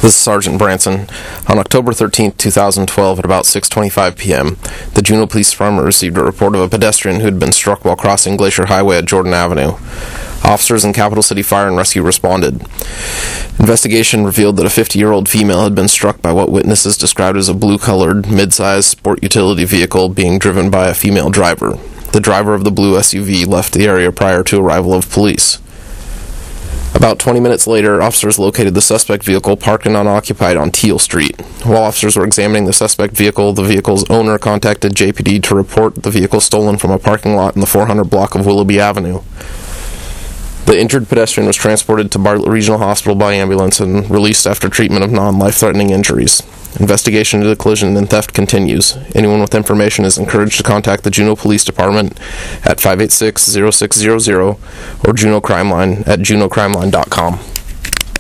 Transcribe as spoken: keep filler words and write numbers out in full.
This is Sergeant Branson. On October thirteenth, two thousand twelve, at about six twenty-five p.m., the Juneau Police Department received a report of a pedestrian who had been struck while crossing Glacier Highway at Jordan Avenue. Officers in Capital City Fire and Rescue responded. Investigation revealed that a fifty-year-old female had been struck by what witnesses described as a blue-colored, mid-sized sport utility vehicle being driven by a female driver. The driver of the blue S U V left the area prior to arrival of police. About twenty minutes later, officers located the suspect vehicle parked and unoccupied on Teal Street. While officers were examining the suspect vehicle, the vehicle's owner contacted J P D to report the vehicle stolen from a parking lot in the four hundred block of Willoughby Avenue. The injured pedestrian was transported to Bartlett Regional Hospital by ambulance and released after treatment of non-life-threatening injuries. Investigation into the collision and theft continues. Anyone with information is encouraged to contact the Juneau Police Department at five eight six, zero six zero zero or Juneau Crime Line at juneau crime line dot com.